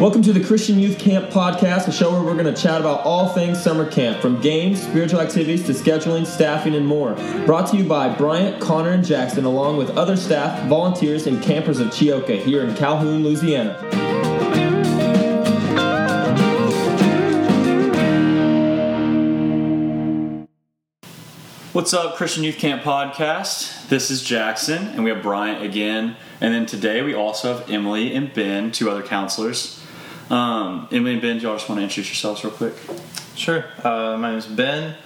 Welcome to the Christian Youth Camp Podcast, a show where we're going to chat about all things summer camp, from games, spiritual activities, to scheduling, staffing, and more. Brought to you by Bryant, Connor, and Jackson, along with other staff, volunteers, and campers of Chioka here in Calhoun, Louisiana. What's up, Christian Youth Camp Podcast? This is Jackson, and we have Bryant again. And then today we also have Emily and Ben, two other counselors. Emily and Ben, do y'all just want to introduce yourselves real quick? Sure. My name is Ben.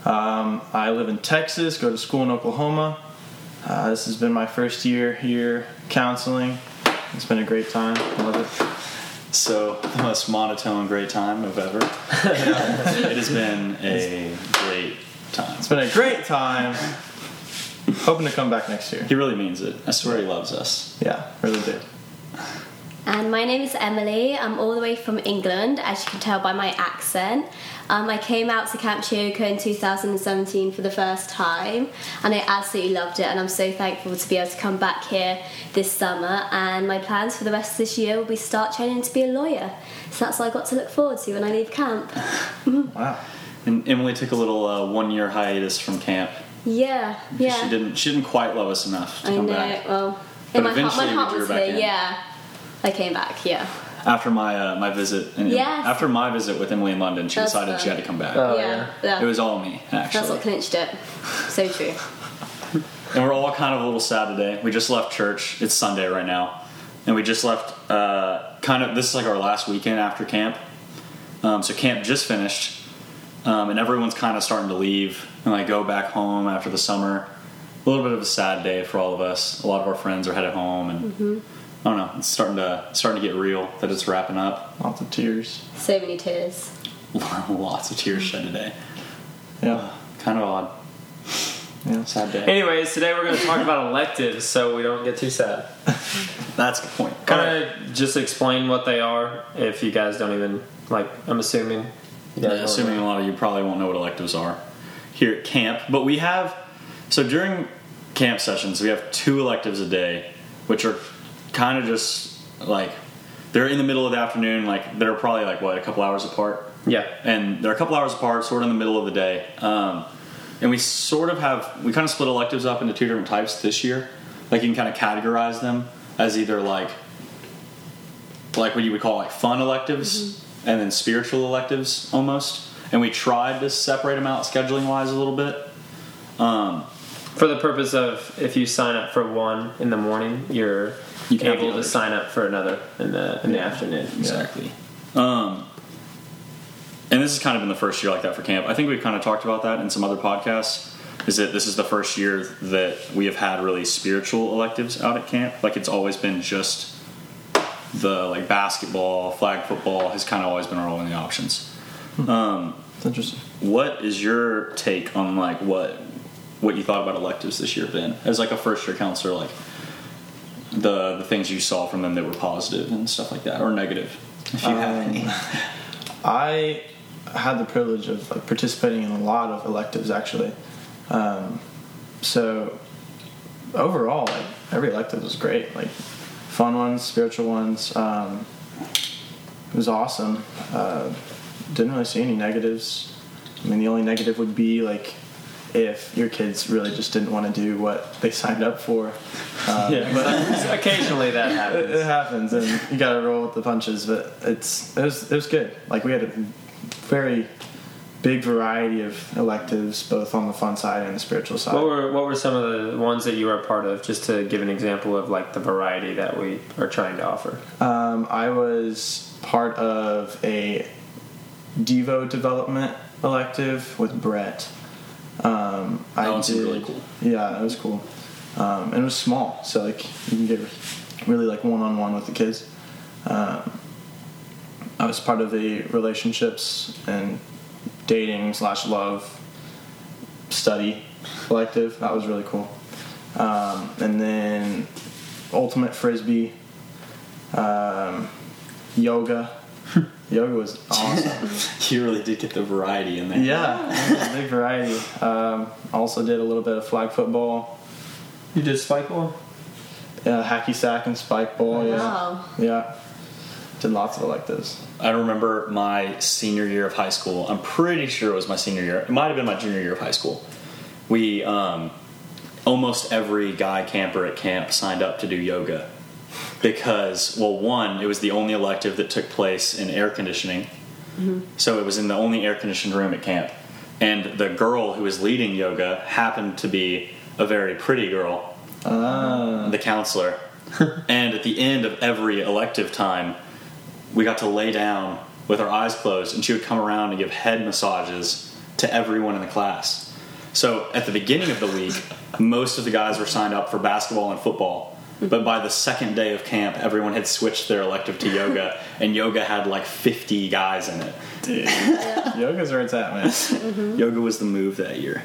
I live in Texas, go to school in Oklahoma. This has been my first year here counseling. It's been a great time. I love it. So, the most monotone great time of ever. It has been a great time. It's been a great time. Hoping to come back next year. He really means it. I swear he loves us. Yeah, really do. And my name is Emily. I'm all the way from England, as you can tell by my accent. I came out to Camp Chioka in 2017 for the first time, and I absolutely loved it, and I'm so thankful to be able to come back here this summer. And my plans for the rest of this year will be start training to be a lawyer. So that's what I got to look forward to when I leave camp. Wow. And Emily took a little 1 year hiatus from camp. Yeah. She didn't quite love us enough to come back. Well, But my eventually heart we drew was back here. in. Yeah, I came back. Yeah. After my visit, and Yes. after my visit with Emily in London, she That's decided fun. she had to come back. Yeah. It was all me, actually. That's what clinched it. So true. And we're all kind of a little sad today. We just left church. It's Sunday right now, and we just left. This is like our last weekend after camp. So camp just finished, and everyone's kind of starting to leave and like go back home after the summer. A little bit of a sad day for all of us. A lot of our friends are headed home, and I don't know. It's starting to get real that it's wrapping up. Lots of tears. So many tears. Lots of tears shed today. Yeah. Kind of odd. Yeah. Sad day. Anyways, today we're going to talk about electives so we don't get too sad. That's the point. Kind of just explain what they are if you guys don't even, I'm assuming. You guys don't Assuming know. a lot of you probably won't know what electives are here at camp. But we have, so during camp sessions, we have 2 electives a day, which are kind of just they're in the middle of the afternoon, they're probably a couple hours apart. Yeah. And they're a couple hours apart, sort of in the middle of the day. And we kind of split electives up into 2 different types this year. You can kind of categorize them as either like what you would call fun electives and then spiritual electives almost. And we tried to separate them out scheduling wise a little bit. For the purpose of if you sign up for one in the morning, you're You can have able the to others. sign up for another in the afternoon. Exactly. And this has kind of been the first year like that for camp. I think we've kind of talked about that in some other podcasts, is that this is the first year that we have had really spiritual electives out at camp. It's always been just the basketball, flag football has kind of always been our only options. It's interesting. What is your take on what you thought about electives this year, Ben? As a first year counselor, the things you saw from them that were positive and stuff like that, or negative, if you have any. I had the privilege of participating in a lot of electives actually. So overall, every elective was great. Fun ones, spiritual ones. It was awesome. Didn't really see any negatives. I mean, the only negative would be if your kids really just didn't want to do what they signed up for. But occasionally that happens. It happens, and you got to roll with the punches. But it was good. We had a very big variety of electives, both on the fun side and the spiritual side. What were some of the ones that you were a part of, just to give an example of the variety that we are trying to offer? I was part of a Devo development elective with Brett. That seemed really cool. Yeah, it was cool. And it was small, so you can get really one-on-one with the kids. I was part of a relationships and dating/love study elective. That was really cool. And then ultimate frisbee, yoga. Yoga was awesome. You really did get the variety in there. Yeah, it was a big variety. Also did a little bit of flag football. You did spike ball? Yeah, hacky sack and spike ball. Wow. Yeah. Did lots of electives. I remember my senior year of high school. I'm pretty sure it was my senior year. It might have been my junior year of high school. We, almost every guy camper at camp signed up to do yoga. Because, well, one, it was the only elective that took place in air conditioning. So it was in the only air-conditioned room at camp. And the girl who was leading yoga happened to be a very pretty girl, the counselor. And at the end of every elective time, we got to lay down with our eyes closed, and she would come around and give head massages to everyone in the class. So at the beginning of the week, most of the guys were signed up for basketball and football. But by the second day of camp, everyone had switched their elective to yoga, and yoga had like 50 guys in it. Dude, yoga's where it's at, man. Yoga was the move that year.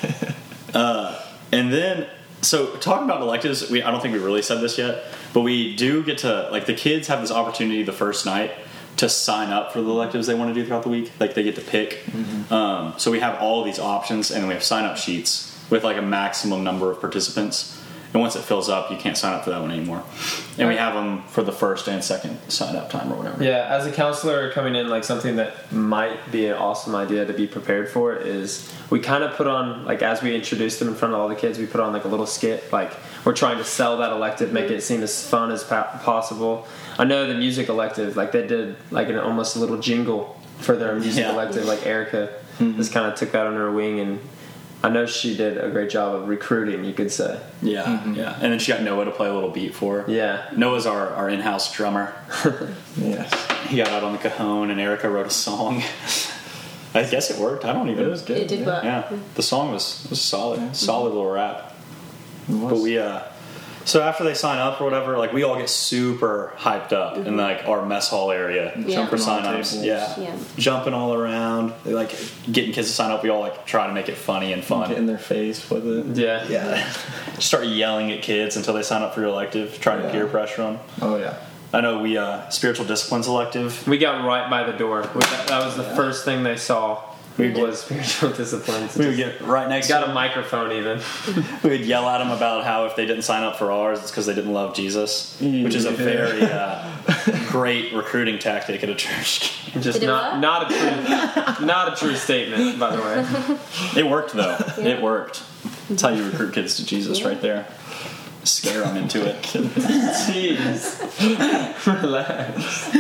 And then, so talking about electives, I don't think we really said this yet, but we do get to, like, the kids have this opportunity the first night to sign up for the electives they want to do throughout the week. Like, they get to pick. So we have all these options, and we have sign-up sheets with, like, a maximum number of participants. And once it fills up, you can't sign up for that one anymore. And we have them for the first and second sign-up time or whatever. Yeah, as a counselor coming in, like, something that might be an awesome idea to be prepared for is we kind of put on, like, as we introduce them in front of all the kids, we put on, like, a little skit. Like, we're trying to sell that elective, make it seem as fun as possible. I know the music elective, like, they did, like, almost a little jingle for their music elective. Like, Erica just kind of took that under her wing, and I know she did a great job of recruiting, you could say. Yeah, yeah. And then she got Noah to play a little beat for her. Yeah. Noah's our in-house drummer. Yes. He got out on the cajon, and Erica wrote a song. I guess it worked. I don't even. It was good. It did work. Yeah, the song was solid. Solid little rap. It was. But we, so after they sign up or whatever, like, we all get super hyped up in, like, our mess hall area Yeah. for Jumping on sign-ups. tables. Yeah, jumping all around. They, like, getting kids to sign up. We all, like, try to make it funny and fun. Get in their face with it. Yeah. Yeah. Start yelling at kids until they sign up for your elective, trying to peer pressure them. Oh, yeah. I know we, spiritual disciplines elective. We got right by the door. That was the first thing they saw. Was spiritual disciplines. We would get right next Got to a microphone even. We would yell at them about how if they didn't sign up for ours, it's because they didn't love Jesus, which is a very great recruiting tactic at a church. Just Did it not a true statement, by the way. It worked, though. It worked. That's how you recruit kids to Jesus, right there. Scare them into it. Jeez. Relax.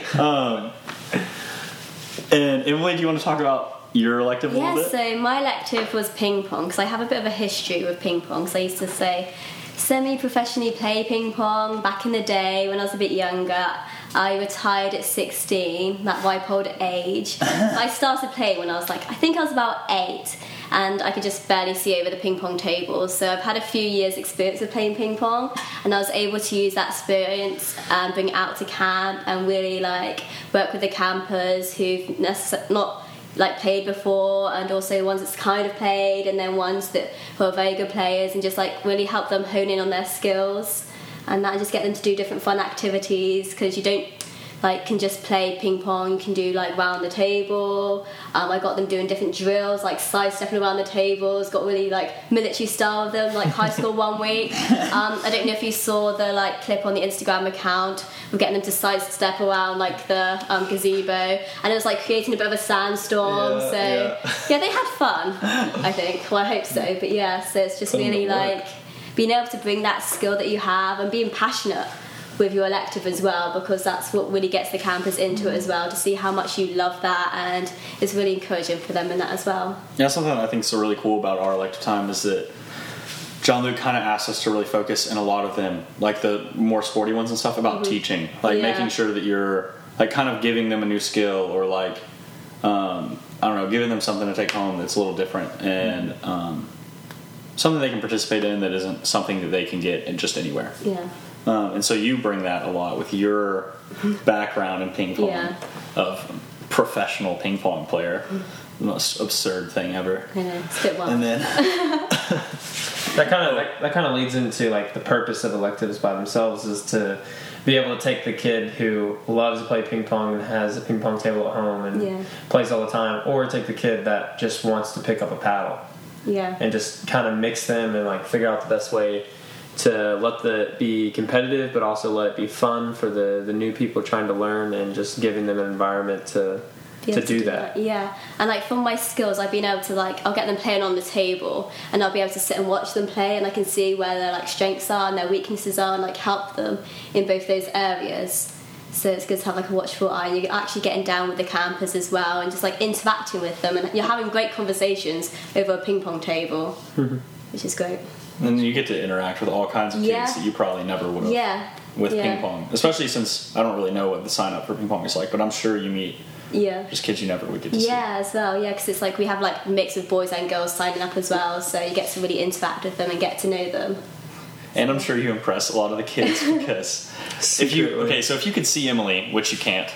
And Emily, do you want to talk about your elective a little Yeah, bit? so my elective was ping pong, because I have a bit of a history with ping pong. So I used to semi-professionally play ping pong back in the day when I was a bit younger. I retired at 16, that ripe old age. I started playing when I was I think I was about 8, and I could just barely see over the ping pong tables. So I've had a few years experience of playing ping pong, and I was able to use that experience and bring it out to camp and really work with the campers who've not played before, and also ones that's kind of played, and then ones that who are very good players, and just really help them hone in on their skills, and that just get them to do different fun activities, because you don't can just play ping pong. You can do round the table. I got them doing different drills, sidestepping around the tables. Got really military style of them, high school 1 week. I don't know if you saw the clip on the Instagram account. We're getting them to sidestep around the gazebo, and it was creating a bit of a sandstorm. Yeah, yeah, they had fun. I think. Well, I hope so. But yeah, so it's just really being able to bring that skill that you have and being passionate with your elective as well, because that's what really gets the campers into it as well, to see how much you love that, and it's really encouraging for them in that as well. Yeah, something I think is so really cool about our elective time is that John Luke kind of asked us to really focus in a lot of them, the more sporty ones and stuff, about teaching, making sure that you're kind of giving them a new skill, or I don't know, giving them something to take home that's a little different, and something they can participate in that isn't something that they can get in just anywhere. Yeah. And so you bring that a lot with your background in ping pong, of professional ping pong player. The most absurd thing ever. I know, it's a bit wild. And then that kind of leads into the purpose of electives by themselves, is to be able to take the kid who loves to play ping pong and has a ping pong table at home and plays all the time, or take the kid that just wants to pick up a paddle. Yeah. And just kind of mix them and figure out the best way to let it be competitive, but also let it be fun for the new people trying to learn, and just giving them an environment to do that. Yeah, and like from my skills, I've been able to like, I'll get them playing on the table, and I'll be able to sit and watch them play, and I can see where their like strengths are and their weaknesses are, and like help them in both those areas. So it's good to have like a watchful eye, and you're actually getting down with the campers as well, and just like interacting with them, and you're having great conversations over a ping pong table, which is great. And you get to interact with all kinds of kids that you probably never would have with ping pong. Especially since I don't really know what the sign up for ping pong is like, but I'm sure you meet just kids you never would get to see. Yeah, as well. Yeah, because it's like we have like a mix of boys and girls signing up as well, so you get to really interact with them and get to know them. And I'm sure you impress a lot of the kids because if you could see Emily, which you can't,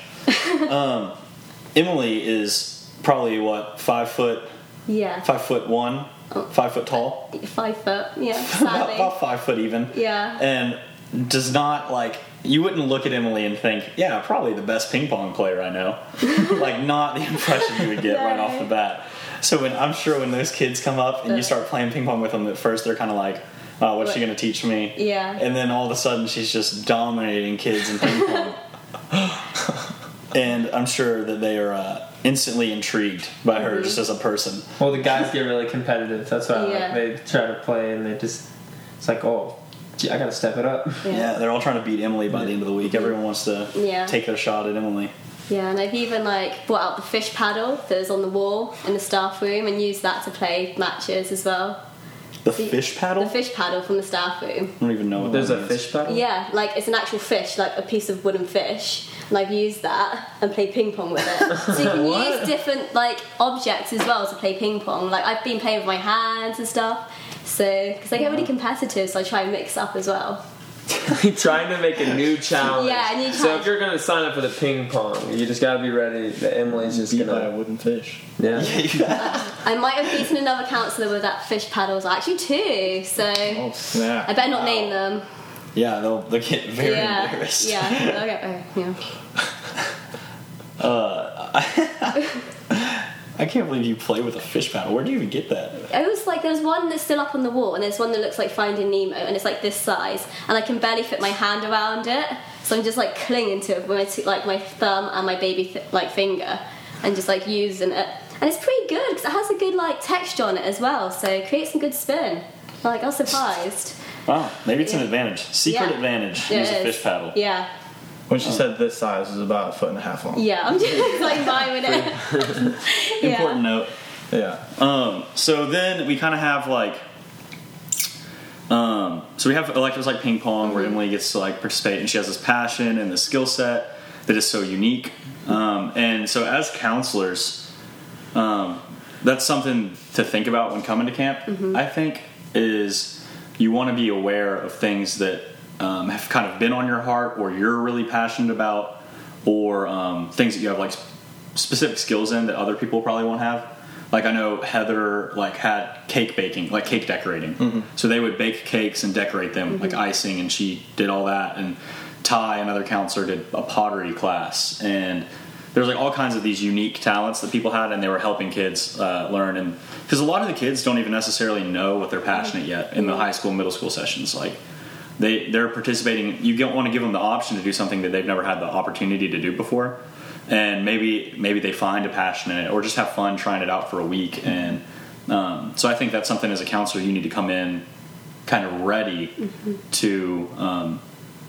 Emily is probably what, 5 foot? Yeah. 5'1", 5 foot tall. 5 foot. Yeah. Sadly. about 5 foot even. Yeah. And does not like. You wouldn't look at Emily and think, yeah, probably the best ping pong player I know. Like, not the impression you would get right off the bat. So I'm sure when those kids come up and you start playing ping pong with them, at first they're kind of like, oh, what's she going to teach me? Yeah. And then all of a sudden she's just dominating kids in ping pong. And I'm sure that they are instantly intrigued by her just as a person. Well, the guys get really competitive. That's why they try to play, and it's like, oh, gee, I got to step it up. Yeah, they're all trying to beat Emily by the end of the week. Everyone wants to take their shot at Emily. Yeah, and I've even like brought out the fish paddle that was on the wall in the staff room and used that to play matches as well. The fish paddle? The fish paddle from the staff room. I don't even know what There's that a is. fish paddle? Yeah, like it's an actual fish, like a piece of wooden fish. And I've used that and played ping pong with it. So you can use different like objects as well to play ping pong. Like I've been playing with my hands and stuff. So, because I get really competitive, so I try and mix up as well. Trying to make a new challenge. Yeah, a new challenge. So if you're going to sign up for the ping pong, you just got to be ready that Emily's just Beat going by a to... wooden fish. Yeah. I might have beaten another counsellor with that fish paddles, actually 2. So Oh, snap. I better not name them. Yeah, they'll get very embarrassed. Yeah, they'll get very, I can't believe you play with a fish paddle. Where do you even get that? It was like there's one that's still up on the wall, and there's one that looks like Finding Nemo, and it's like this size, and I can barely fit my hand around it, so I'm just like clinging to it with my thumb and my baby finger, and just like using it, and it's pretty good because it has a good like texture on it as well, so it creates some good spin. Like I was surprised. Wow, maybe it's an advantage. Secret advantage. Use a fish paddle. Yeah. When she said this size, it was about 1.5 feet long. Yeah, I'm just like miming it. Important note. Yeah. So then we kind of have like, so we have electives like ping pong where Emily gets to like participate, and she has this passion and this skill set that is so unique. And so as counselors, that's something to think about when coming to camp. I think is you want to be aware of things that have kind of been on your heart, or you're really passionate about, or things that you have like specific skills in that other people probably won't have. Like I know Heather like had cake baking, like cake decorating. So they would bake cakes and decorate them like icing, and she did all that. And Ty, another counselor, did a pottery class, and there's like all kinds of these unique talents that people had, and they were helping kids learn. And because a lot of the kids don't even necessarily know what they're passionate yet in the high school, middle school sessions, like. They're participating. You don't want to give them the option to do something that they've never had the opportunity to do before, and maybe they find a passion in it, or just have fun trying it out for a week. And so I think that's something as a counselor you need to come in kind of ready to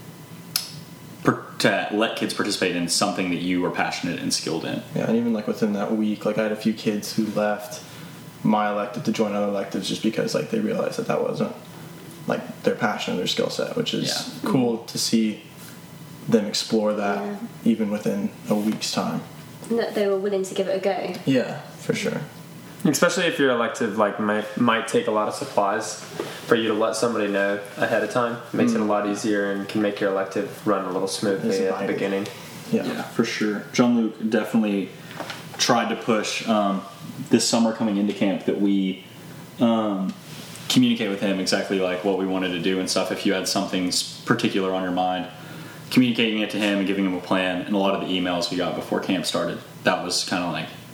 let kids participate in something that you are passionate and skilled in. Yeah, and even like within that week, like I had a few kids who left my elective to join other electives just because like they realized that wasn't like their passion and their skill set, which is cool to see them explore that even within a week's time. And that they were willing to give it a go. Yeah, for sure. Especially if your elective like might take a lot of supplies, for you to let somebody know ahead of time makes it a lot easier and can make your elective run a little smoothly at the beginning. Yeah, for sure. Jean-Luc definitely tried to push this summer coming into camp that we communicate with him exactly like what we wanted to do and stuff. If you had something particular on your mind, communicating it to him and giving him a plan. And a lot of the emails we got before camp started, that was kind of like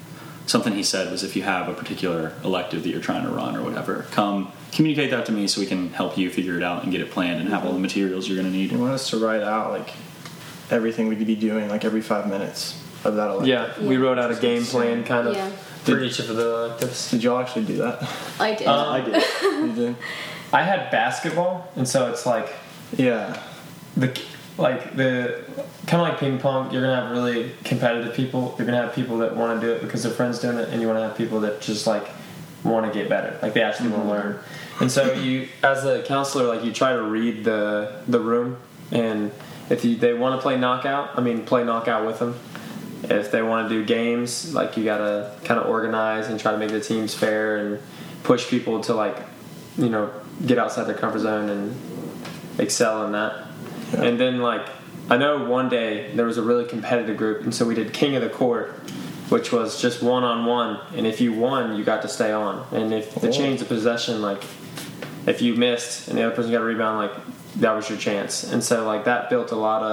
something he said was, if you have a particular elective that you're trying to run or whatever, come communicate that to me so we can help you figure it out and get it planned and have all the materials you're going to need. You want us to write out like everything we'd be doing like every 5 minutes of that elective. Yeah, we wrote out a game plan kind of Yeah. for each of the electives. Did y'all actually do that? I did. I did. You did? I had basketball, and so it's like Yeah. the kind of like ping pong. You're gonna have really competitive people. You're gonna have people that want to do it because their friends doing it, and you want to have people that just like want to get better, like they actually want to learn. And so you, as a counselor, like you try to read the room, and if they want to play knockout, play knockout with them. If they want to do games, like you gotta kind of organize and try to make the teams fair and push people to like, get outside their comfort zone and excel in that. Yeah. And then like, I know one day there was a really competitive group, and so we did King of the Court, which was just one-on-one, and if you won, you got to stay on. And if the change of possession, like if you missed and the other person got a rebound, like that was your chance. And so like that built a lot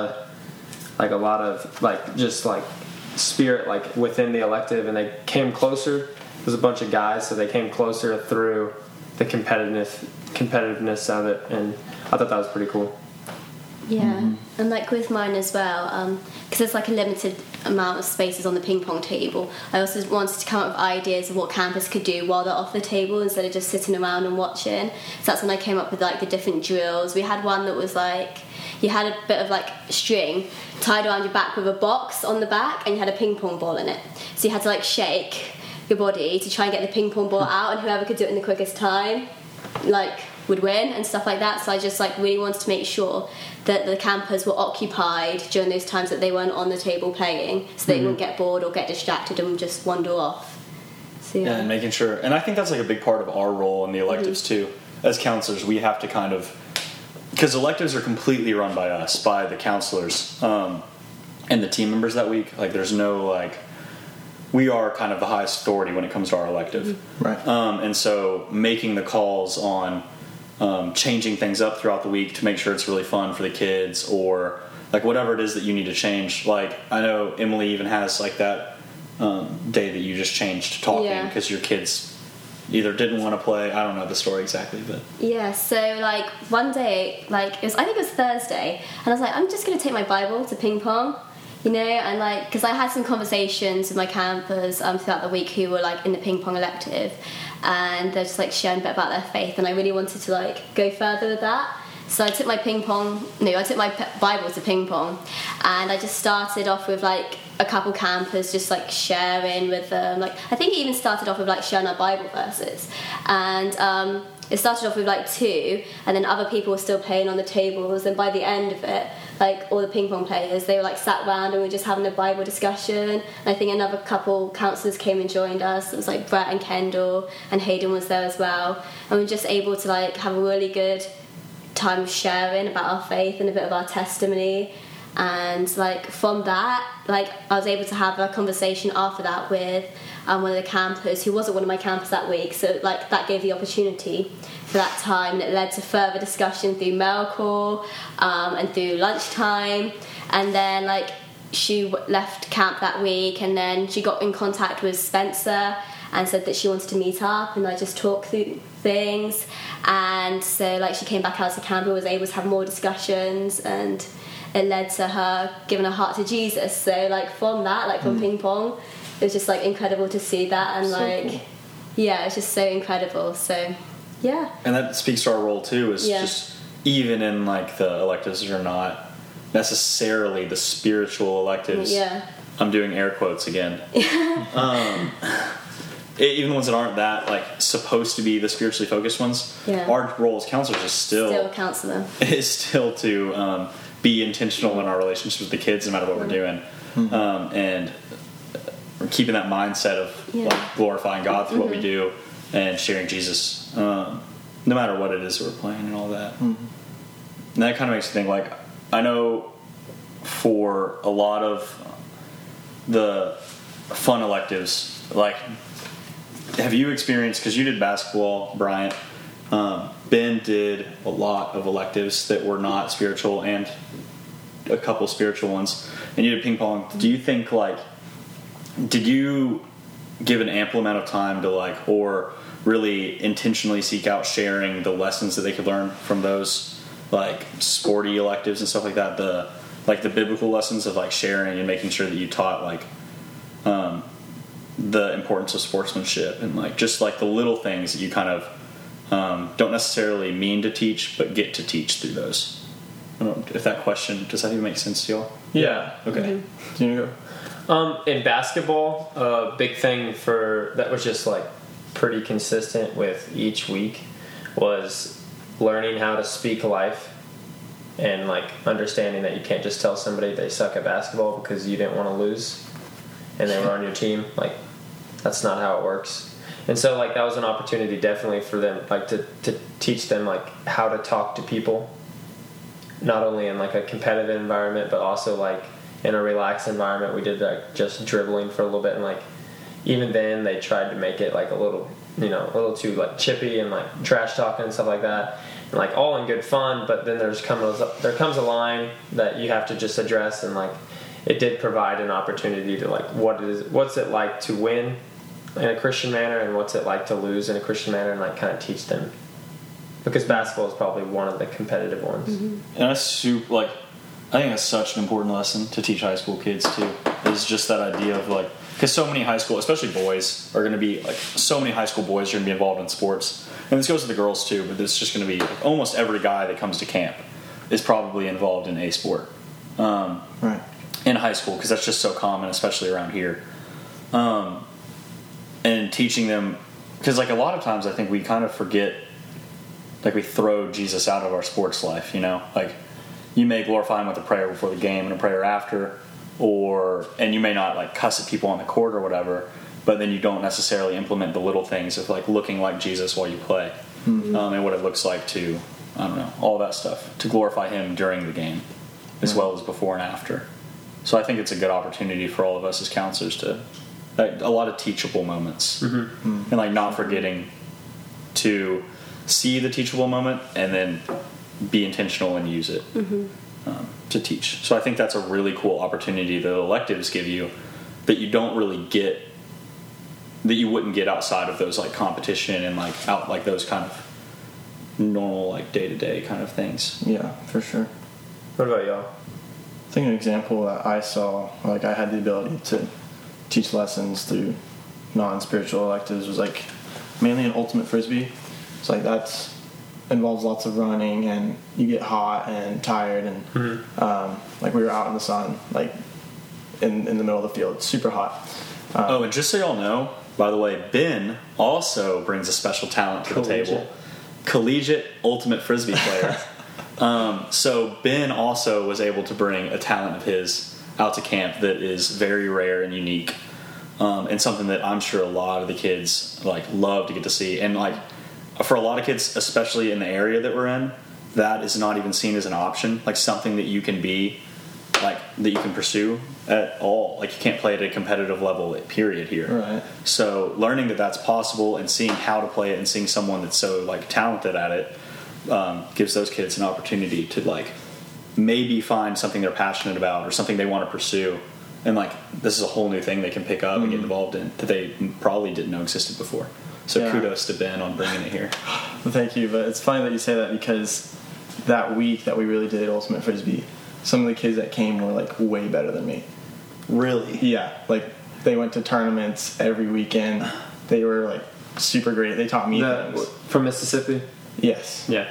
of just like spirit like within the elective, and they came closer. There's a bunch of guys, so they came closer through the competitiveness of it, and I thought that was pretty cool. Yeah, and like with mine as well, because there's like a limited amount of spaces on the ping pong table. I also wanted to come up with ideas of what campus could do while they're off the table instead of just sitting around and watching. So that's when I came up with like the different drills. We had one that was like, you had a bit of like string tied around your back with a box on the back, and you had a ping pong ball in it. So you had to like shake your body to try and get the ping pong ball out, and whoever could do it in the quickest time, like, would win and stuff like that. So I just like really wanted to make sure that the campers were occupied during those times that they weren't on the table playing, so they wouldn't get bored or get distracted and just wander off. So Yeah, and making sure, and I think that's like a big part of our role in the electives too. As counselors, we have to kind of, because electives are completely run by us, by the counselors and the team members that week. Like there's no like, we are kind of the highest authority when it comes to our elective. Right. And so making the calls on changing things up throughout the week to make sure it's really fun for the kids, or like whatever it is that you need to change. Like I know Emily even has like that day that you just changed talking because your kids either didn't want to play. I don't know the story exactly, but yeah. So like one day, like I think it was Thursday, and I was like, I'm just gonna take my Bible to ping pong. And like, because I had some conversations with my campers throughout the week who were like in the ping pong elective, and they're just like sharing a bit about their faith, and I really wanted to like go further with that. So I took my Bible to ping pong, and I just started off with like a couple campers just like sharing with them. Like I think it even started off with like sharing our Bible verses, and it started off with like 2, and then other people were still playing on the tables, and by the end of it, like all the ping pong players, they were like sat around and we were just having a Bible discussion. And I think another couple counsellors came and joined us. It was like Brett and Kendall, and Hayden was there as well, and we were just able to like have a really good time sharing about our faith and a bit of our testimony. And like from that, like I was able to have a conversation after that with one of the campers who wasn't one of my campers that week, so like that gave the opportunity for that time, and it led to further discussion through mail call and through lunchtime. And then like she left camp that week, and then she got in contact with Spencer and said that she wanted to meet up, and I just talked through things. And so like she came back out to camp and was able to have more discussions, and it led to her giving her heart to Jesus. So like from that, like from ping pong, it was just like incredible to see that, and So like cool. yeah, it's just so incredible. So yeah. and that speaks to our role too. Is Yeah. just even in like the electives that are not necessarily the spiritual electives. Yeah. I'm doing air quotes again. Even the ones that aren't that like supposed to be the spiritually focused ones. Yeah. Our role as counselors is Still a counsellor. is still to be intentional in our relationships with the kids, no matter what we're doing, and keeping that mindset of like, glorifying God through what we do and sharing Jesus, no matter what it is that we're playing and all that. And that kind of makes me think, like, I know for a lot of the fun electives, like, have you experienced, because you did basketball, Bryant, Ben did a lot of electives that were not spiritual and a couple spiritual ones, and you did ping pong. Do you think, like, did you give an ample amount of time to like, or really intentionally seek out sharing the lessons that they could learn from those like sporty electives and stuff like that. The biblical lessons of like sharing and making sure that you taught like the importance of sportsmanship and like just like the little things that you kind of don't necessarily mean to teach but get to teach through those. I don't know if that question, does that even make sense to y'all? Yeah. Okay. Do you go? In basketball, a big thing that was just like pretty consistent with each week was learning how to speak life and like understanding that you can't just tell somebody they suck at basketball because you didn't want to lose and they were on your team. Like, that's not how it works. And so like that was an opportunity definitely for them, like to teach them like how to talk to people, not only in like a competitive environment but also like in a relaxed environment. We did like just dribbling for a little bit, and like even then they tried to make it like a little too like chippy and like trash talking and stuff like that, and like all in good fun. But then there comes a line that you have to just address, and like it did provide an opportunity to like what's it like to win in a Christian manner and what's it like to lose in a Christian manner, and like kind of teach them, because basketball is probably one of the competitive ones. And that's I think that's such an important lesson to teach high school kids too, is just that idea of like, because so many high school, especially boys, are going to be like, so many high school boys are going to be involved in sports, and this goes to the girls too, but it's just going to be like, almost every guy that comes to camp is probably involved in a sport Right. in high school, because that's just so common, especially around here. And teaching them, because like a lot of times I think we kind of forget, like we throw Jesus out of our sports life, like you may glorify him with a prayer before the game and a prayer after, and you may not like cuss at people on the court or whatever, but then you don't necessarily implement the little things of like looking like Jesus while you play, and what it looks like to, I don't know, all that stuff, to glorify him during the game as well as before and after. So I think it's a good opportunity for all of us as counselors to, like, a lot of teachable moments, and like not forgetting to see the teachable moment and then be intentional and use it to teach. So I think that's a really cool opportunity that electives give you that you don't really get, that you wouldn't get outside of those like competition and like out like those kind of normal like day-to-day kind of things. Yeah, for sure. What about y'all? I think an example that I saw, like I had the ability to teach lessons through non-spiritual electives, was like mainly in ultimate frisbee. It's like that's involves lots of running, and you get hot and tired, and like we were out in the sun, like in the middle of the field, super hot. And just so y'all know, by the way, Ben also brings a special talent to the table. Collegiate ultimate frisbee player. So Ben also was able to bring a talent of his out to camp that is very rare and unique, and something that I'm sure a lot of the kids like love to get to see. And like for a lot of kids, especially in the area that we're in, that is not even seen as an option, like something that you can be, like that you can pursue at all. Like you can't play at a competitive level, period, here. Right. So learning that that's possible and seeing how to play it and seeing someone that's so like talented at it gives those kids an opportunity to like maybe find something they're passionate about or something they want to pursue, and like this is a whole new thing they can pick up and get involved in that they probably didn't know existed before. So kudos to Ben on bringing it here. Well, thank you. But it's funny that you say that, because that week that we really did ultimate frisbee, some of the kids that came were like way better than me. Really? Yeah, like they went to tournaments every weekend. They were like super great. They taught me things. From Mississippi? Yes. Yeah.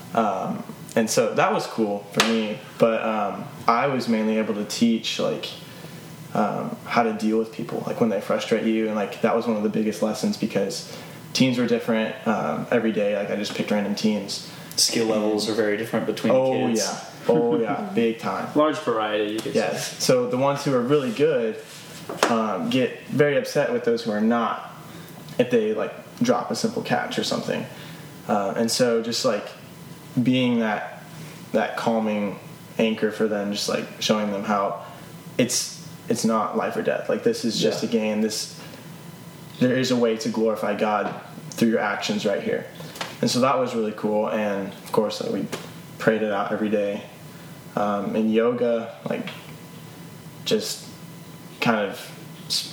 And so that was cool for me, but I was mainly able to teach like how to deal with people, like when they frustrate you, and like that was one of the biggest lessons, because teams were different every day. Like I just picked random teams. Skill levels are very different between kids. Oh yeah, big time. Large variety, you could say. Yes. So the ones who are really good get very upset with those who are not if they like drop a simple catch or something. And so just like being that calming anchor for them, just like showing them how it's not life or death. Like this is just a game. There is a way to glorify God through your actions right here. And so that was really cool. And of course, we prayed it out every day. In yoga, like just kind of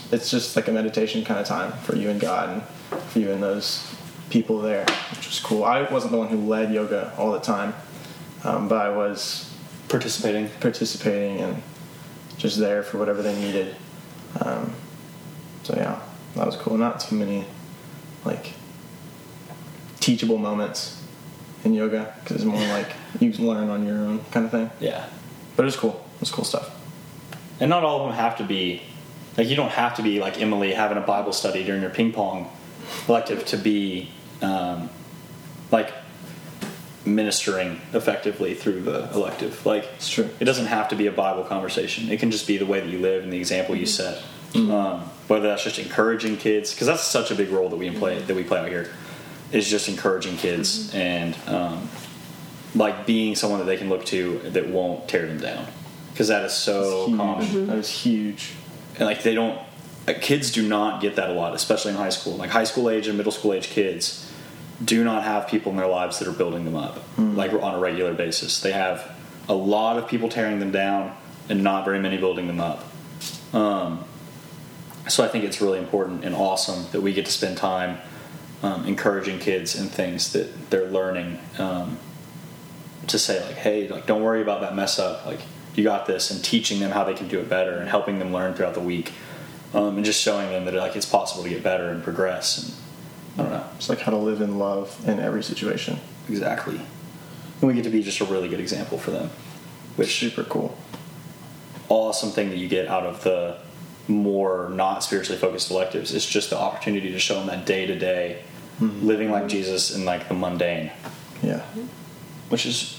it's just like a meditation kind of time for you and God and for you and those people there, which was cool. I wasn't the one who led yoga all the time, but I was Participating. and just there for whatever they needed. So yeah, that was cool. Not too many like teachable moments in yoga because it's more like you can learn on your own kind of thing. Yeah. But it was cool. It was cool stuff. And not all of them have to be, like, you don't have to be like Emily having a Bible study during your ping pong elective to be like ministering effectively through the elective. Like, It's true. it doesn't have to be a Bible conversation. It can just be the way that you live and the example you set. Whether that's just encouraging kids, because that's such a big role that we play out here, is just encouraging kids and like being someone that they can look to that won't tear them down, because that is so Huge. common. That was huge. And like kids do not get that a lot, especially in high school. Like high school age and middle school age kids do not have people in their lives that are building them up like on a regular basis. They have a lot of people tearing them down and not very many building them up. So I think it's really important and awesome that we get to spend time encouraging kids in things that they're learning, to say like, hey, like, don't worry about that mess up. Like, you got this, and teaching them how they can do it better and helping them learn throughout the week, and just showing them that like it's possible to get better and progress. And I don't know. It's like how to live in love in every situation. Exactly. And we get to be just a really good example for them, which Super cool. awesome thing that you get out of the more not spiritually focused electives is just the opportunity to show them that day to day living like Jesus in like the mundane, Yeah. which is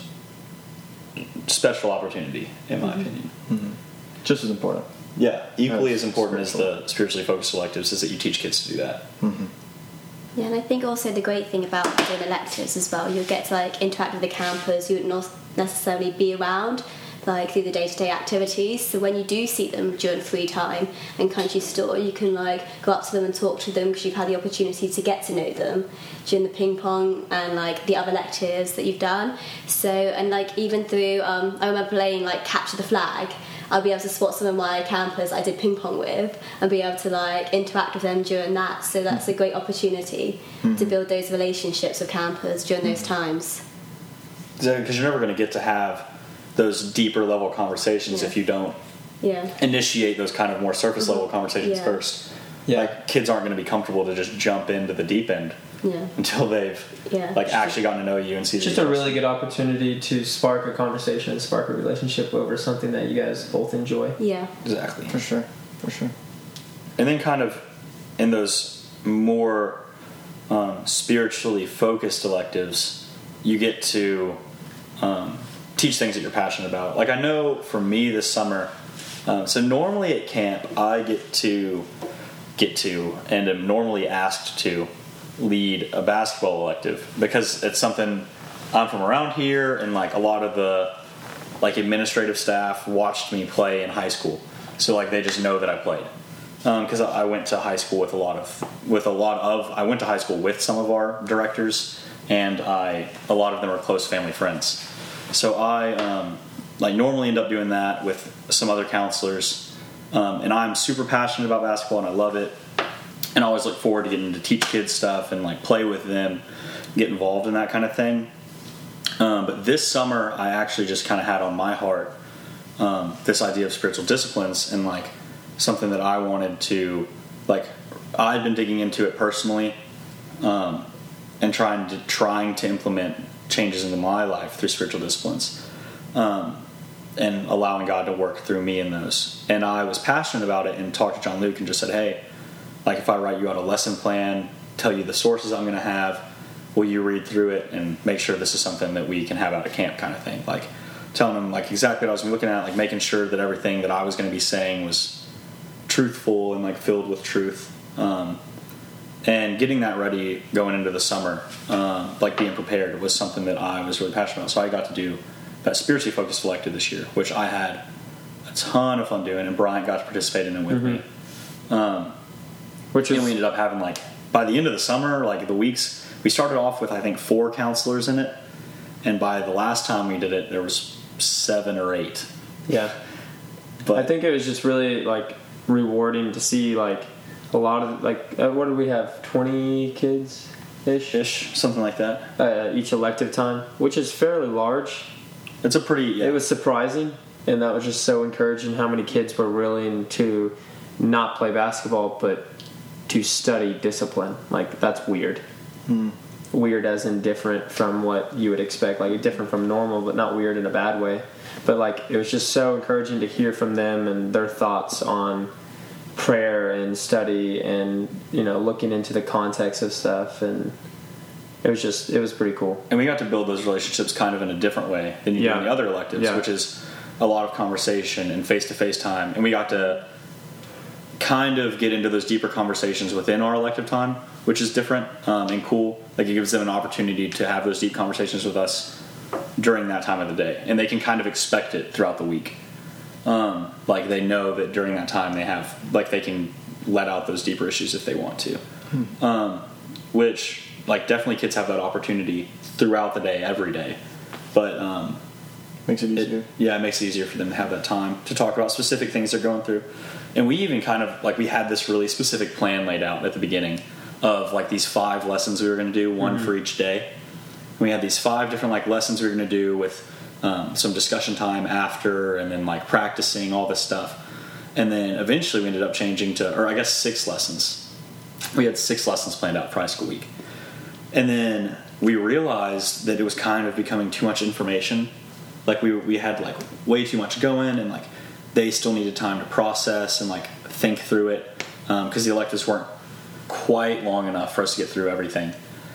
special opportunity in my opinion. Just as important. Yeah, equally That's as important as spiritual. the spiritually focused electives is that you teach kids to do that. Yeah, and I think also the great thing about doing electives as well, you'll get to like interact with the campers you would not necessarily be around like through the day-to-day activities. So when you do see them during free time in country store, you can like go up to them and talk to them because you've had the opportunity to get to know them during the ping pong and like the other electives that you've done. So, and like even through I remember playing like capture the flag, I'll be able to spot some of my campers I did ping pong with and be able to like interact with them during that. So that's a great opportunity to build those relationships with campers during those times. Because you're never going to get to have those deeper level conversations if you don't Yeah. initiate those kind of more surface level conversations Yeah. first. Yeah. Like, kids aren't going to be comfortable to just jump into the deep end Yeah. until they've Yeah. like actually gotten to know you and see It's the just a details. really good opportunity to spark a conversation, spark a relationship over something that you guys both enjoy. Yeah. Exactly. For sure. And then kind of in those more spiritually focused electives, you get to teach things that you're passionate about. Like, I know for me this summer, so normally at camp I get to and am normally asked to lead a basketball elective because it's something I'm from around here, and like a lot of the like administrative staff watched me play in high school, so like they just know that I played. Because I went to high school I went to high school with some of our directors, and a lot of them are close family friends. So I like normally end up doing that with some other counselors, and I'm super passionate about basketball and I love it, and I always look forward to getting to teach kids stuff and like play with them, get involved in that kind of thing. But this summer I actually just kind of had on my heart this idea of spiritual disciplines, and like something that I wanted to, like, I've been digging into it personally, and trying to implement changes into my life through spiritual disciplines, and allowing God to work through me in those. And I was passionate about it and talked to John Luke and just said, hey, like, if I write you out a lesson plan, tell you the sources I'm going to have, will you read through it and make sure this is something that we can have out at camp, kind of thing. Like, telling them like exactly what I was looking at, like making sure that everything that I was going to be saying was truthful and like filled with truth, and getting that ready going into the summer, like being prepared was something that I was really passionate about. So I got to do that spiritually focused elective this year, which I had a ton of fun doing, and Bryant got to participate in it with me. Which And is we ended up having, like, by the end of the summer, like the weeks, we started off with I think 4 counselors in it, and by the last time we did it there was 7 or 8. yeah. But I think it was just really like rewarding to see like a lot of like what do we have, 20 kids ish, something like that. Each elective time, which is fairly large. It's a pretty. It was surprising, and that was just so encouraging how many kids were willing to not play basketball but to study discipline. Like, that's weird. Weird as in different from what you would expect, like different from normal, but not weird in a bad way. But like, it was just so encouraging to hear from them and their thoughts on prayer and study and, you know, looking into the context of stuff. And it was pretty cool. And we got to build those relationships kind of in a different way than you do in the other electives, which is a lot of conversation and face-to-face time. And we got to kind of get into those deeper conversations within our elective time, which is different and cool. Like, it gives them an opportunity to have those deep conversations with us during that time of the day, and they can kind of expect it throughout the week. Like, they know that during that time they can let out those deeper issues if they want to. Which, like, definitely kids have that opportunity throughout the day, every day. But makes it easier. It makes it easier for them to have that time to talk about specific things they're going through. And we even kind of, like, we had this really specific plan laid out at the beginning of, like, these 5 lessons we were going to do, one for each day. We had these 5 different, like, lessons we were going to do with some discussion time after, and then, like, practicing all this stuff. And then eventually we ended up changing to, or I guess 6 lessons. We had 6 lessons planned out for high school week. And then we realized that it was kind of becoming too much information. Like, we had, like, way too much going, and, like, they still needed time to process and, like, think through it, because the electives weren't quite long enough for us to get through everything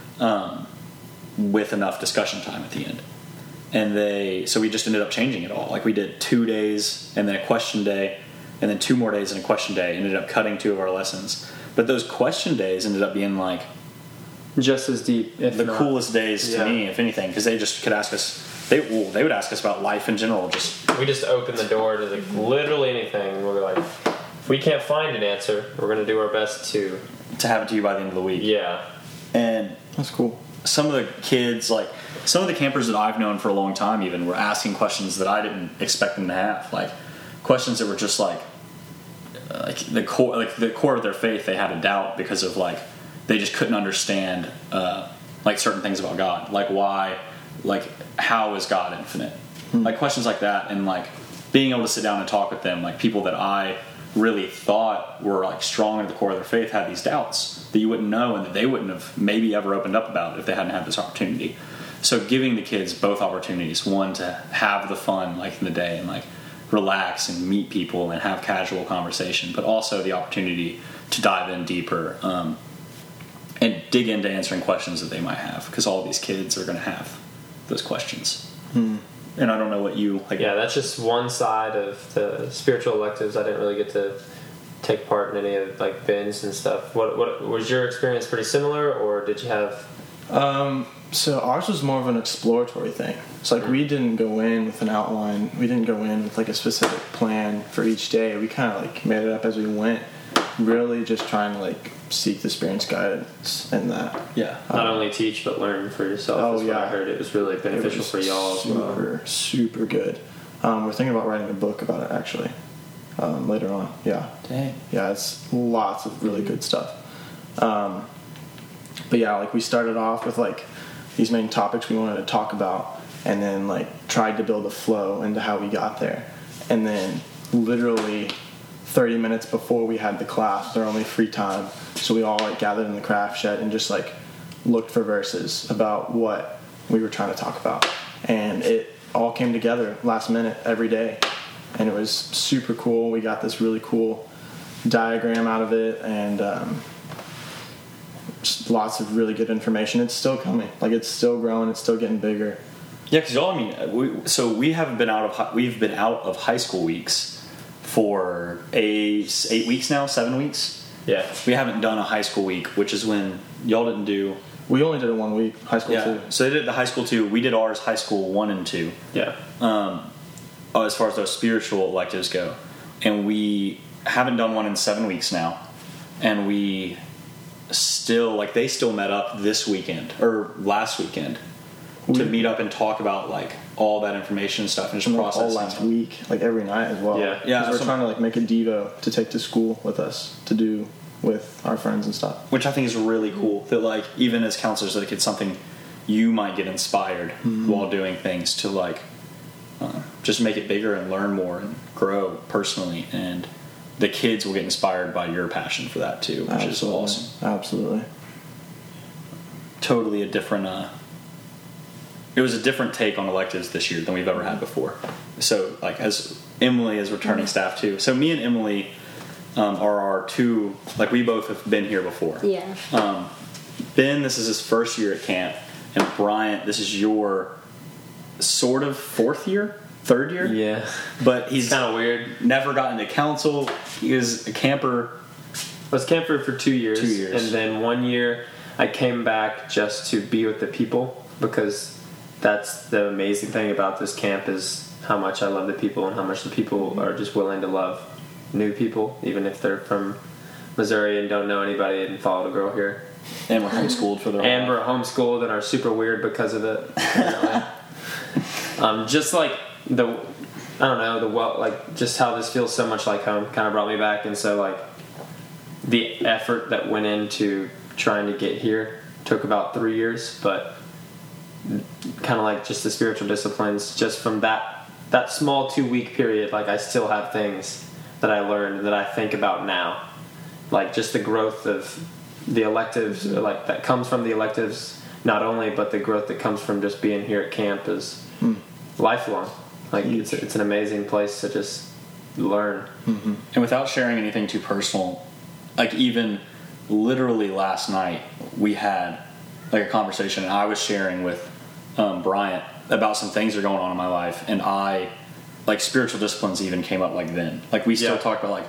with enough discussion time at the end. And so we just ended up changing it all. Like, we did 2 days and then a question day, and then 2 more days and a question day. Ended up cutting 2 of our lessons. But those question days ended up being, like, just as deep, if the not. coolest days to me, if anything, because they just could ask us. They would ask us about life in general. We just opened the door to literally anything, and we're like, if we can't find an answer, we're going to do our best to have it to you by the end of the week. Yeah. And that's cool. Some of the kids, like some of the campers that I've known for a long time, even were asking questions that I didn't expect them to have, like questions that were just like the core of their faith. They had a doubt because of, like, they just couldn't understand like certain things about God, like why, like how is God infinite, like questions like that. And, like, being able to sit down and talk with them, like people that I really thought were, like, strong at the core of their faith, had these doubts that you wouldn't know and that they wouldn't have maybe ever opened up about if they hadn't had this opportunity. So giving the kids both opportunities, one to have the fun, like, in the day and, like, relax and meet people and have casual conversation, but also the opportunity to dive in deeper and dig into answering questions that they might have, because all of these kids are going to have those questions. And I don't know what you like. Yeah, that's just one side of the spiritual electives. I didn't really get to take part in any of, like, bins and stuff. What was your experience? Pretty similar, or did you have? So ours was more of an exploratory thing. It's like we didn't go in with an outline. We didn't go in with, like, a specific plan for each day. We kind of, like, made it up as we went. Really just trying to, like, seek the Spirit's guidance in that. Yeah. Not only teach, but learn for yourself. That's what I heard. It was really beneficial for y'all as well. Super good. We're thinking about writing a book about it, actually, later on. Yeah. Dang. Yeah, it's lots of really good stuff. But yeah, like, we started off with, like, these main topics we wanted to talk about, and then, like, tried to build a flow into how we got there. And then literally 30 minutes before we had the class, our only free time, so we all, like, gathered in the craft shed and just, like, looked for verses about what we were trying to talk about. And it all came together last minute every day, and it was super cool. We got this really cool diagram out of it, and just lots of really good information. It's still coming. Like, it's still growing. It's still getting bigger. Yeah, because y'all, I mean, we haven't been we've been out of high school weeks for 8 weeks now, 7 weeks. Yeah. We haven't done a high school week, which is when y'all didn't do. We only did it 1 week, high school 2. So they did the high school 2. We did ours high school 1 and 2. Yeah. As far as those spiritual electives go, and we haven't done one in 7 weeks now, and we still, like, they still met up this weekend or last weekend to meet up and talk about like all that information and stuff and just process all last week, like every night as well. Yeah. Yeah, Because we're so- trying to like make a Devo to take to school with us to do with our friends and stuff. which I think is really cool. That like even as counselors, like it's something you might get inspired while doing things to like just make it bigger and learn more and grow personally, and the kids will get inspired by your passion for that too, which is awesome. Absolutely. Totally a different. It was a different take on electives this year than we've ever had before. So like as Emily is returning staff too. So me and Emily are our two. Like we both have been here before. Yeah. Ben, this is his first year at camp, and Bryant, this is your sort of third year. Yeah. But he's Kind of weird. never gotten to council. He was a camper. I was camper for 2 years. 2 years. And then 1 year I came back just to be with the people, because that's the amazing thing about this camp is how much I love the people and how much the people are just willing to love new people, even if they're from Missouri and don't know anybody and followed a girl here. And we're homeschooled for their And we're homeschooled and are super weird because of it. Just like just how this feels so much like home kind of brought me back. And so like the effort that went into trying to get here took about 3 years, but kind of like just the spiritual disciplines, just from that small 2-week period, like I still have things that I learned that I think about now, like just the growth of the electives, like that comes from the electives not only, but the growth that comes from just being here at camp is lifelong. Like it's an amazing place to just learn. And without sharing anything too personal, like even literally last night we had like a conversation, and I was sharing with Bryant about some things that are going on in my life, and I like spiritual disciplines even came up like then. Like we still talk about like,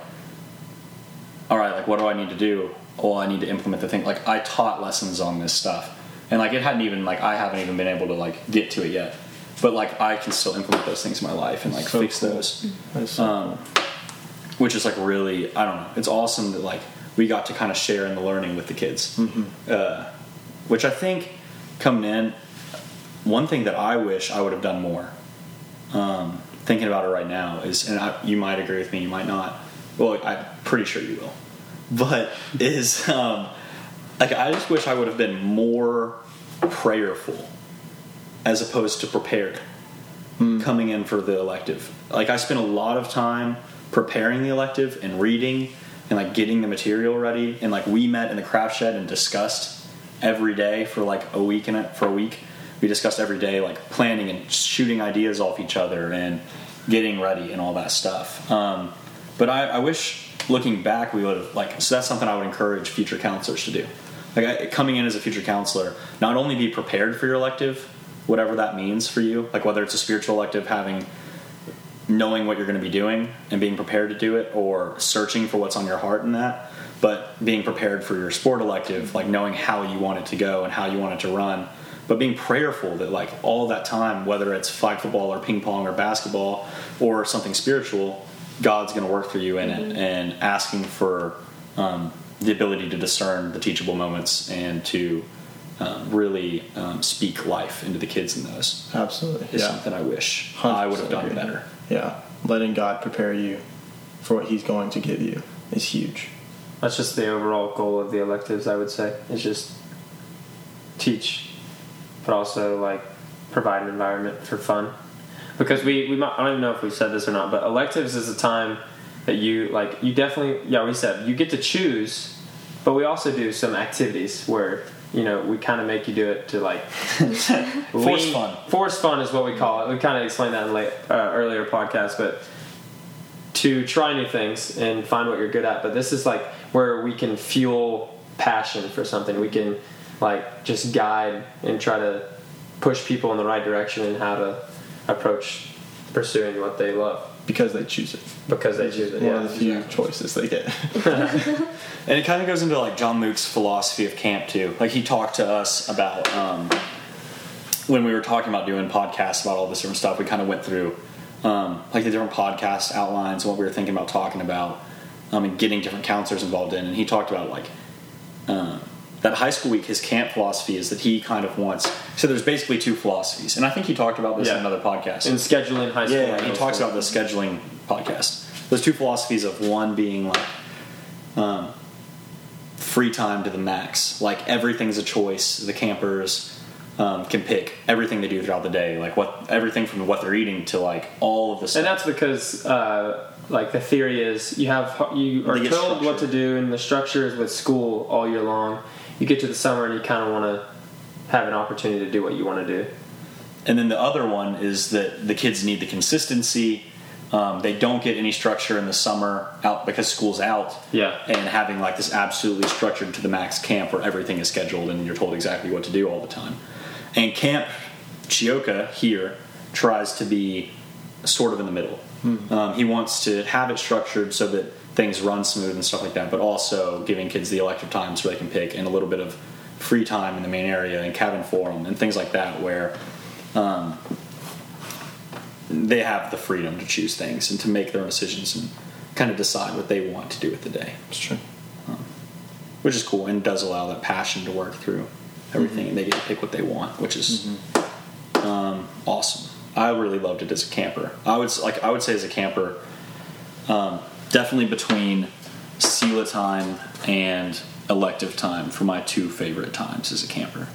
all right, like what do I need to do? Oh, I need to implement the thing. Like I taught lessons on this stuff, and like I haven't even been able to like get to it yet. But like I can still implement those things in my life and like So fix cool. those. That is so cool. Which is like really, I don't know. It's awesome that like we got to kind of share in the learning with the kids. Which I think coming in, one thing that I wish I would have done more, thinking about it right now is, and you might agree with me, you might not. Well, I'm pretty sure you will. But is like I just wish I would have been more prayerful as opposed to prepared coming in for the elective. Like I spent a lot of time preparing the elective and reading and like getting the material ready, and like we met in the craft shed and discussed every day for like a week. We discussed every day like planning and shooting ideas off each other and getting ready and all that stuff. But I wish looking back we would have like, so that's something I would encourage future counselors to do. Like coming in as a future counselor, not only be prepared for your elective, whatever that means for you, like whether it's a spiritual elective, knowing what you're going to be doing and being prepared to do it, or searching for what's on your heart in that, but being prepared for your sport elective, like knowing how you want it to go and how you want it to run, but being prayerful that like all that time, whether it's flag football or ping pong or basketball or something spiritual, God's going to work through you in it, and asking for the ability to discern the teachable moments and to really speak life into the kids in those. Absolutely. Is Yeah. something I wish I would have done agree. better. Yeah. Letting God prepare you for what He's going to give you is huge. That's just the overall goal of the electives, I would say, is just teach, but also like provide an environment for fun. Because we might, I don't even know if we said this or not, but electives is a time that you definitely, we said you get to choose, but we also do some activities where, we kind of make you do it to like Force fun. Force fun is what we call it. We kind of explained that in earlier podcasts, but to try new things and find what you're good at. But this is like where we can fuel passion for something. We can like just guide and try to push people in the right direction and how to approach pursuing what they love. Because they choose it. Because they choose it, One of the few choices they get. And it kind of goes into like John Luke's philosophy of camp too. Like he talked to us about when we were talking about doing podcasts about all this different stuff. We kind of went through like the different podcast outlines and what we were thinking about talking about, and getting different counselors involved in. And he talked about like that high school week, his camp philosophy is that he kind of wants. So there's basically two philosophies, and I think he talked about this in another podcast. In scheduling high school. Yeah, he talks about the scheduling podcast. Those two philosophies of one being like free time to the max, like everything's a choice. The campers can pick everything they do throughout the day, like everything from what they're eating to like all of the stuff. And that's because like the theory is you are told what to do, and the structure is with school all year long. You get to the summer and you kind of want to have an opportunity to do what you want to do. And then the other one is that the kids need the consistency. They don't get any structure in the summer out because school's out. Yeah. And having like this absolutely structured to the max camp where everything is scheduled and you're told exactly what to do all the time. And Camp Chioka here tries to be sort of in the middle. He wants to have it structured so that things run smooth and stuff like that, but also giving kids the elective times where they can pick, and a little bit of free time in the main area and cabin forum and things like that where they have the freedom to choose things and to make their own decisions and kind of decide what they want to do with the day. It's true. Which is cool and does allow that passion to work through everything, and they get to pick what they want, which is awesome. I really loved it as a camper. I would say as a camper, definitely between SELA time and elective time for my two favorite times as a camper.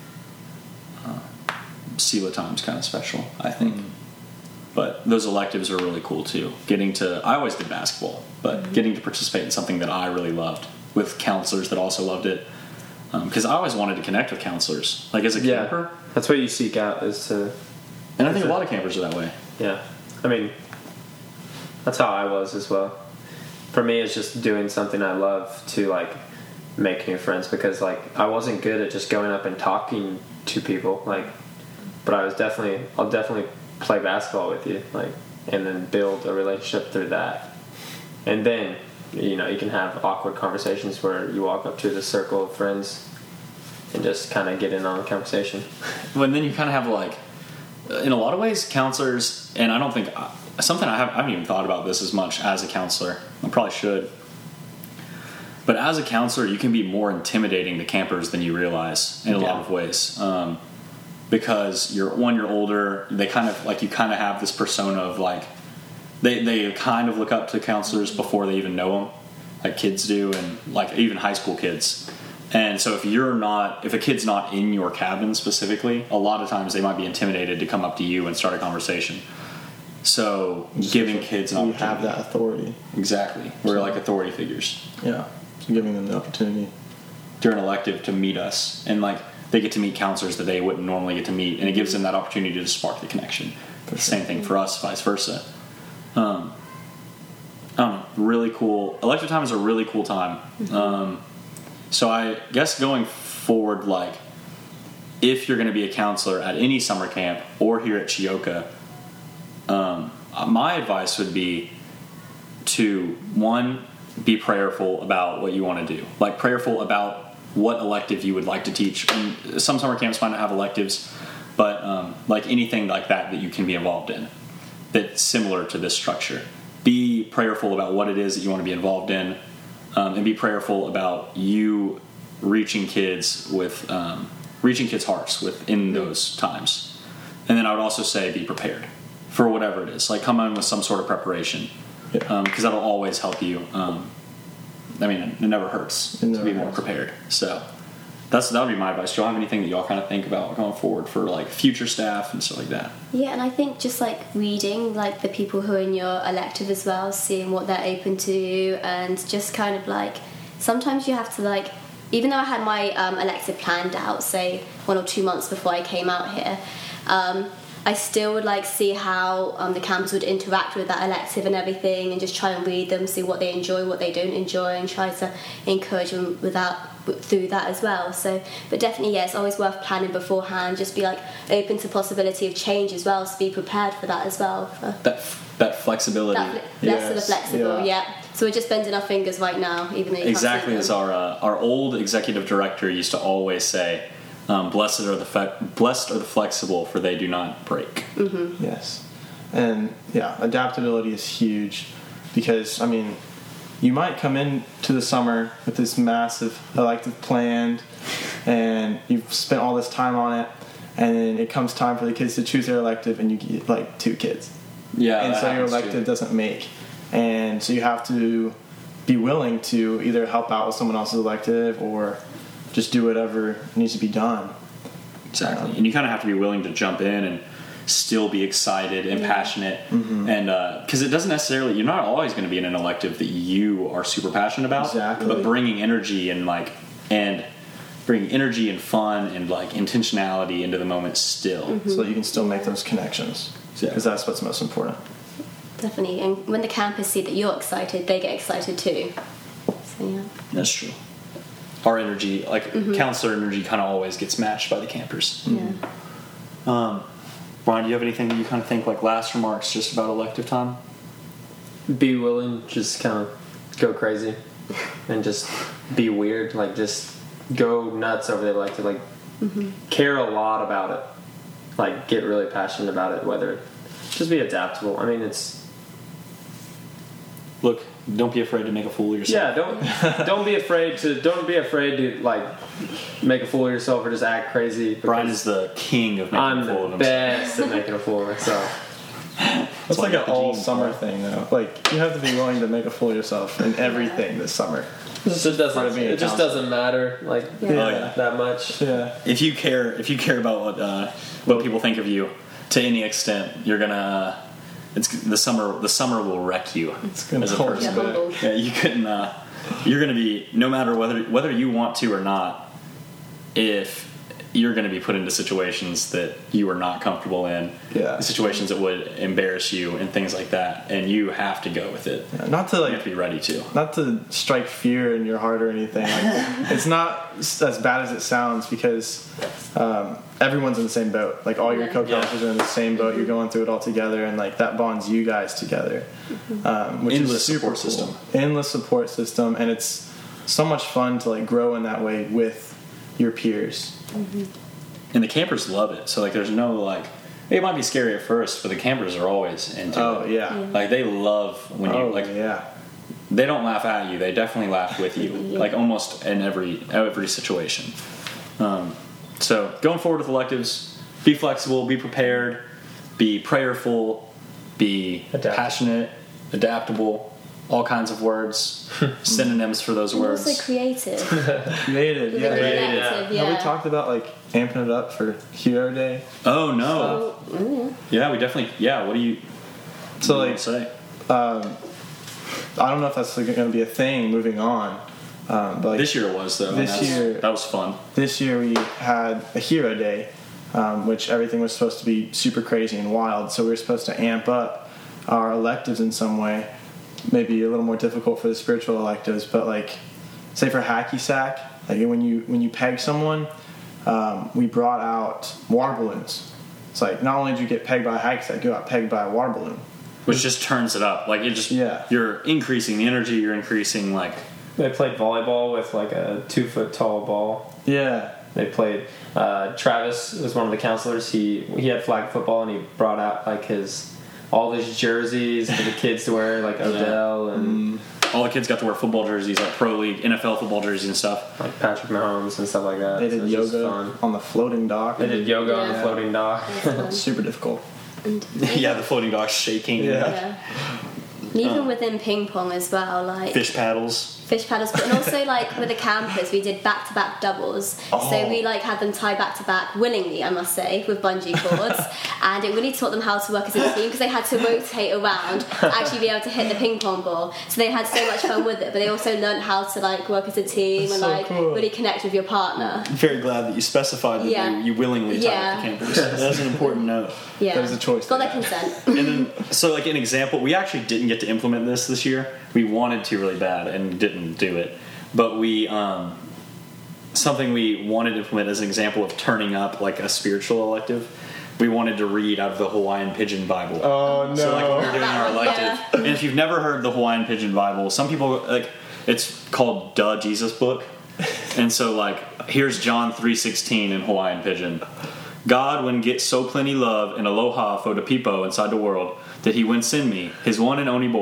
SELA time's kind of special, I think. But those electives are really cool too. I always did basketball, but getting to participate in something that I really loved with counselors that also loved it. Because I always wanted to connect with counselors. Like as a camper. That's what you seek out is to... And I think a lot of campers are that way. Yeah. I mean, that's how I was as well. For me, it's just doing something I love to like make new friends, because like I wasn't good at just going up and talking to people, like, but I'll definitely play basketball with you, like, and then build a relationship through that. And then, you can have awkward conversations where you walk up to the circle of friends and just kind of get in on the conversation. Well, and then you kind of have like, in a lot of ways, counselors, and I don't think, something I haven't even thought about this as much as a counselor. I probably should. But as a counselor, you can be more intimidating to campers than you realize in a lot of ways. Because you're older, they kind of, like, you kind of have this persona of like, they kind of look up to counselors before they even know them, like kids do, and like even high school kids. And so if a kid's not in your cabin specifically, a lot of times they might be intimidated to come up to you and start a conversation. So giving kids an opportunity. You have that authority. Exactly. We're like authority figures. Yeah. So giving them the opportunity. During elective to meet us. And like they get to meet counselors that they wouldn't normally get to meet. And it gives them that opportunity to spark the connection. Same thing for us, vice versa. I don't know. Really cool. Elective time is a really cool time. So I guess going forward, like, if you're going to be a counselor at any summer camp or here at Chioka, my advice would be to, one, be prayerful about what you want to do. Like, prayerful about what elective you would like to teach. And some summer camps might not have electives, but like anything like that you can be involved in that's similar to this structure. Be prayerful about what it is that you want to be involved in. And be prayerful about you reaching kids' hearts within those times. And then I would also say be prepared for whatever it is. Like come in with some sort of preparation, because that'll always help you. It never hurts to be more prepared. So that would be my advice. Do y'all have anything that y'all kind of think about going forward for like future staff and stuff like that? Yeah, and I think just like reading like the people who are in your elective as well, seeing what they're open to, and just kind of like sometimes you have to like, even though I had my elective planned out, say 1 or 2 months before I came out here, I still would like see how the campers would interact with that elective and everything, and just try and read them, see what they enjoy, what they don't enjoy, and try to encourage them through that as well. So, but definitely, it's always worth planning beforehand. Just be like open to possibility of change as well, so be prepared for that as well. That flexibility. Less of the flexible, So we're just bending our fingers right now, even though you exactly can't see them. as our old executive director used to always say. Blessed are the flexible, for they do not break. Yes. And adaptability is huge, because you might come into the summer with this massive elective planned, and you've spent all this time on it, and then it comes time for the kids to choose their elective, and you get like 2 kids. Yeah, And that so your happens, elective too. doesn't make. And so you have to be willing to either help out with someone else's elective or just do whatever needs to be done. Exactly. And you kind of have to be willing to jump in and still be excited and passionate. And because it doesn't necessarily, you're not always going to be in an elective that you are super passionate about. Exactly. But bringing energy and bringing energy and fun and like intentionality into the moment still. So that you can still make those connections. Because that's what's most important. Definitely. And when the campers see that you're excited, they get excited too. So yeah. That's true. Our energy, like counselor energy, kind of always gets matched by the campers. Yeah. Brian, do you have anything that you kind of think like last remarks just about elective time? Be willing, just kind of go crazy, and just be weird. Like just go nuts over the elective. Like care a lot about it. Like get really passionate about it. Whether just be adaptable. I mean, it's Look, don't be afraid to make a fool of yourself. don't be afraid to like make a fool of yourself or just act crazy. Brian is the king of making I'm a fool of the himself. best at making a fool of myself. It's why like you an got the all genes, summer bro. thing, though. Like, you have to be willing to make a fool of yourself in everything this summer. It just Part of being a doesn't counselor. matter like Yeah. Oh, yeah. that much. Yeah. If you care about what people think of you to any extent, you're gonna. It's the summer will wreck you It's gonna as a hold person. you Yeah, back. humbled. Yeah, you couldn't. You're gonna be no matter whether you want to or not. If you're going to be put into situations that you are not comfortable in, Yeah. situations that would embarrass you and things like that, and you have to go with it. Yeah, not to You like have to be ready to. not to strike fear in your heart or anything. Like, it's not as bad as it sounds because everyone's in the same boat. Like all your co-counselors are in the same boat. You're going through it all together, and like that bonds you guys together, which Endless is super support cool. system. Endless support system, and it's so much fun to like grow in that way with your peers. And the campers love it. So like, there's no like, it might be scary at first, but the campers are always into Oh it. yeah. Like they love when you Oh like. yeah. They don't laugh at you. They definitely laugh with you. Like almost in every situation. So going forward with electives, be flexible, be prepared, be prayerful, be Adaptable. passionate, adaptable. All kinds of words, synonyms for those And words. also creative. Creative. With Yeah. the collective, yeah. Have we talked about like amping it up for Hero Day? Oh no! Yeah, we definitely. Yeah, what do you? So what do you like say? I don't know if that's going to be a thing moving on, but like This year it was though. and this year- that was fun. this year we had a Hero Day, which everything was supposed to be super crazy and wild. So we were supposed to amp up our electives in some way, maybe a little more difficult for the spiritual electives. But like, say for hacky sack, like when you peg someone, we brought out water balloons. It's like not only did you get pegged by a hacky sack, you got pegged by a water balloon. Which just turns it up. Like it just. Yeah. You're increasing the energy. You're increasing like. They played volleyball with like a 2-foot tall ball. Yeah. They played. Travis was one of the counselors. He had flag football and he brought out like all his jerseys for the kids to wear, like Odell and All the kids got to wear football jerseys, like pro league, NFL football jerseys and stuff. like Patrick Mahomes and stuff like that. They So did it was just yoga fun. on the floating dock. They did yoga on the Yeah. floating dock. Super difficult. Yeah, the floating dock shaking. Yeah. Yeah. And even within ping pong as well, like Fish paddles. fish paddles, but and also like with the campers, we did back-to-back doubles. So we like had them tie back-to-back willingly, I must say, with bungee cords, and it really taught them how to work as a team because they had to rotate around to actually be able to hit the ping pong ball. So they had so much fun with it, but they also learned how to like work as a team That's and so like cool. really connect with your partner. I'm very glad that you specified that Yeah. you willingly tied Yeah. up the campers. That's an important note. Yeah, That was a choice Got they their had. consent. And then, so like an example, we actually didn't get to implement this year. We wanted to really bad and didn't do it. But we, something we wanted to implement as an example of turning up like a spiritual elective. We wanted to read out of the Hawaiian Pigeon Bible. Oh no. So like when we were doing our elective, Yeah. and if you've never heard the Hawaiian Pigeon Bible, some people like it's called Duh Jesus Book, and so like here's John 3:16 in Hawaiian Pigeon. God when get so plenty love and aloha for the people inside the world that he when send me his one and only boy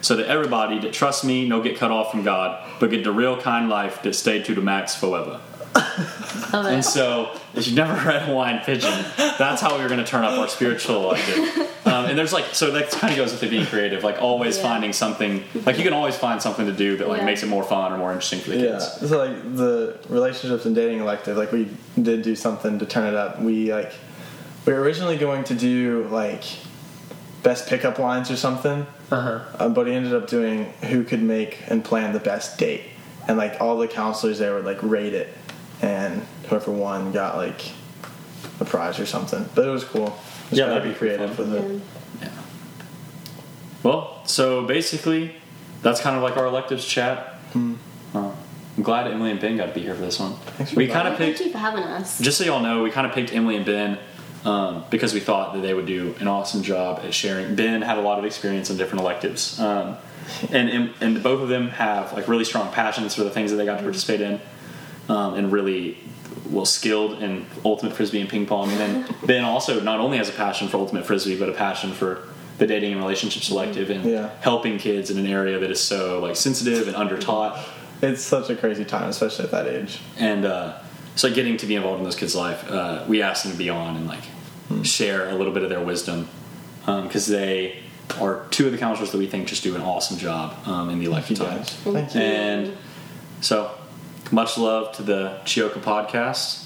so that everybody that trusts me no get cut off from God, but get the real kind life that stay to the max forever. Love it. And so, if you've never read Hawaiian Pigeon, that's how we're going to turn up our spiritual elective. And there's like, so that kind of goes with it being creative, like always finding something, like you can always find something to do that like makes it more fun or more interesting for the Yeah, kids. so like the relationships and dating elective, like we did do something to turn it up. We were originally going to do like best pickup lines or something, but he ended up doing who could make and plan the best date, and like all the counselors there would like rate it, and whoever won got like a prize or something. But it was cool. Just Yeah, gotta that'd be be creative fun. with it. Yeah. Well, so basically, that's kind of like our electives chat. I'm glad Emily and Ben got to be here for this one. Thanks for We inviting kind of Thank picked, you for having us. just so y'all know, we kind of picked Emily and Ben because we thought that they would do an awesome job at sharing. Ben had a lot of experience in different electives, and both of them have like really strong passions for the things that they got to participate in, and really skilled in ultimate frisbee and ping pong. And then Ben also not only has a passion for ultimate frisbee, but a passion for the dating and relationships elective and helping kids in an area that is so like sensitive and undertaught. It's such a crazy time, especially at that age. And so getting to be involved in those kids' life, we asked them to be on and like share a little bit of their wisdom, because they are two of the counselors that we think just do an awesome job in the elective times. Thank you. And so much love to the Chioka podcast.